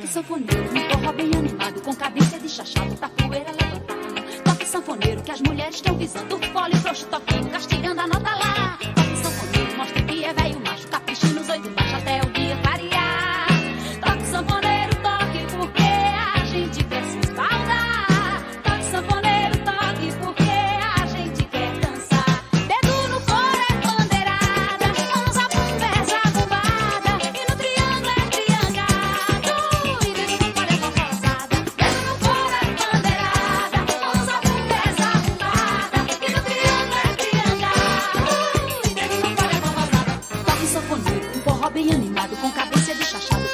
Toque sanfoneiro, um forró bem animado, com cadência de chachado, tá poeira levantando. Toque sanfoneiro, que as mulheres estão visando. Fole, frouxo, toquinho, castigando a nota lá. Toque sanfoneiro, mostra que é velho macho, capricha nos 8 baixos até o dia clarear. Toque sanfoneiro, toque porque a gente quer se espaldar. Toque sanfoneiro, toque porque a gente quer dançar. Dedo no fora é bandeirada, mãos a bunda é zabumbada, e no triângulo é triangado, e dedo no fora é forrosada. Dedo no fora é bandeirada, mãos a bunda é zabumbada, e no triângulo é triangado, e dedo no fora é forrosada. Toque sanfoneiro, um forró bem animado, com cadência de chachado.